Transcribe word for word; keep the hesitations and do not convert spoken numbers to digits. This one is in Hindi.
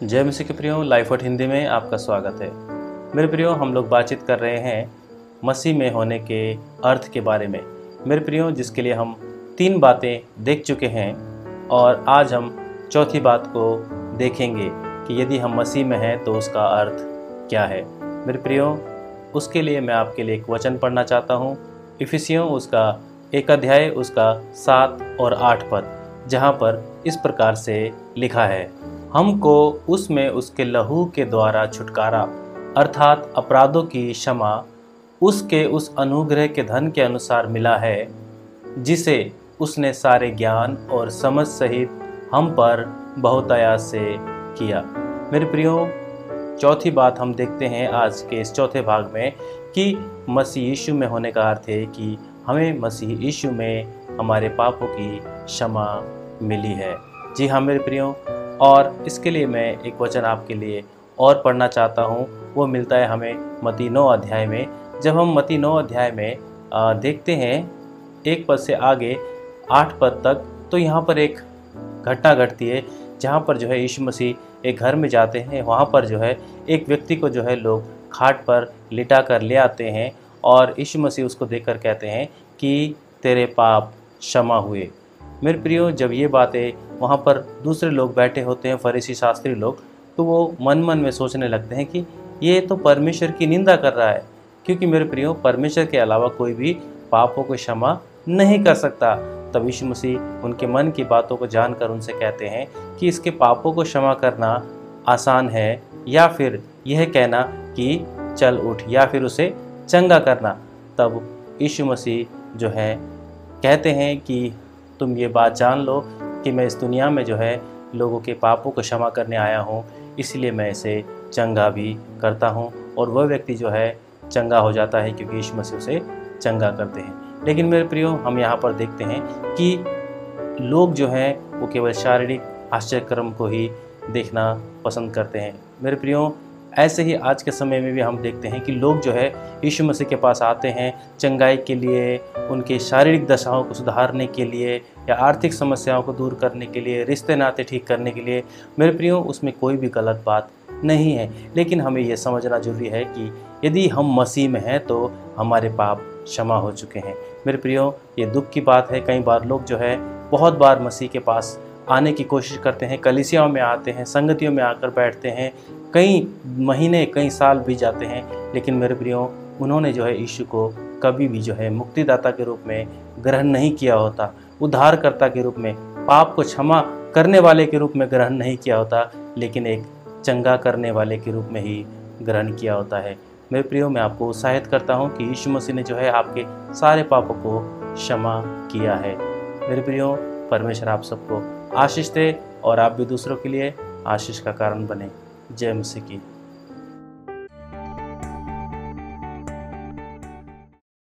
जय मसीह के प्रियो, लाइफ ऑट हिंदी में आपका स्वागत है। मेरे प्रियो, हम लोग बातचीत कर रहे हैं मसीह में होने के अर्थ के बारे में। मेरे प्रियो, जिसके लिए हम तीन बातें देख चुके हैं और आज हम चौथी बात को देखेंगे कि यदि हम मसीह में हैं तो उसका अर्थ क्या है। मेरे प्रियो, उसके लिए मैं आपके लिए एक वचन पढ़ना चाहता हूँ। इफिसियों उसका एक अध्याय उसका सात और आठ पद, जहाँ पर इस प्रकार से लिखा है, हमको उसमें उसके लहू के द्वारा छुटकारा अर्थात अपराधों की क्षमा उसके उस अनुग्रह के धन के अनुसार मिला है, जिसे उसने सारे ज्ञान और समझ सहित हम पर बहुतायात से किया। मेरे प्रियो, चौथी बात हम देखते हैं आज के इस चौथे भाग में कि मसीह यीशु में होने का अर्थ है कि हमें मसीह यीशु में हमारे पापों की क्षमा मिली है। जी हाँ मेरे प्रियो, और इसके लिए मैं एक वचन आपके लिए और पढ़ना चाहता हूँ। वो मिलता है हमें मत्ती नौ अध्याय में। जब हम मत्ती नौ अध्याय में आ, देखते हैं एक पद से आगे आठ पद तक, तो यहाँ पर एक घटना घटती है जहाँ पर जो है यीशु मसीह एक घर में जाते हैं। वहाँ पर जो है एक व्यक्ति को जो है लोग खाट पर लिटा कर ले आते हैं और यीशु मसीह उसको देखकर कहते हैं कि तेरे पाप क्षमा हुए। मेरे प्रियो, जब ये बातें वहाँ पर दूसरे लोग बैठे होते हैं, फरीसी शास्त्री लोग, तो वो मन मन में सोचने लगते हैं कि ये तो परमेश्वर की निंदा कर रहा है, क्योंकि मेरे प्रियो परमेश्वर के अलावा कोई भी पापों को क्षमा नहीं कर सकता। तब यीशु मसीह उनके मन की बातों को जानकर उनसे कहते हैं कि इसके पापों को क्षमा करना आसान है या फिर यह कहना कि चल उठ, या फिर उसे चंगा करना। तब यीशु मसीह जो है कहते हैं कि तुम ये बात जान लो कि मैं इस दुनिया में जो है लोगों के पापों को क्षमा करने आया हूँ, इसलिए मैं इसे चंगा भी करता हूँ। और वह व्यक्ति जो है चंगा हो जाता है क्योंकि यीशु मसीह उसे चंगा करते हैं। लेकिन मेरे प्रियो, हम यहाँ पर देखते हैं कि लोग जो हैं वो केवल शारीरिक आश्चर्यक्रम को ही देखना पसंद करते हैं। मेरे प्रियो, ऐसे ही आज के समय में भी हम देखते हैं कि लोग जो है यीशु मसीह के पास आते हैं चंगाई के लिए, उनके शारीरिक दशाओं को सुधारने के लिए या आर्थिक समस्याओं को दूर करने के लिए, रिश्ते नाते ठीक करने के लिए। मेरे प्रियो, उसमें कोई भी गलत बात नहीं है, लेकिन हमें यह समझना जरूरी है कि यदि हम मसीह में हैं तो हमारे पाप क्षमा हो चुके हैं। मेरे प्रियो, ये दुख की बात है। कई बार लोग जो है बहुत बार मसीह के पास आने की कोशिश करते हैं, कलीसियाओं में आते हैं, संगतियों में आकर बैठते हैं, कई महीने कई साल बीत जाते हैं, लेकिन मेरे प्रियो उन्होंने जो है यीशु को कभी भी जो है मुक्तिदाता के रूप में ग्रहण नहीं किया होता, उद्धारकर्ता के रूप में, पाप को क्षमा करने वाले के रूप में ग्रहण नहीं किया होता, लेकिन एक चंगा करने वाले के रूप में ही ग्रहण किया होता है। मेरे प्रियो, मैं आपको उत्साहित करता हूँ कि यीशु मसीह ने जो है आपके सारे पापों को क्षमा किया है। मेरे प्रियो, परमेश्वर आप सबको आशीष दे और आप भी दूसरों के लिए आशीष का कारण बने। जय मसीह की।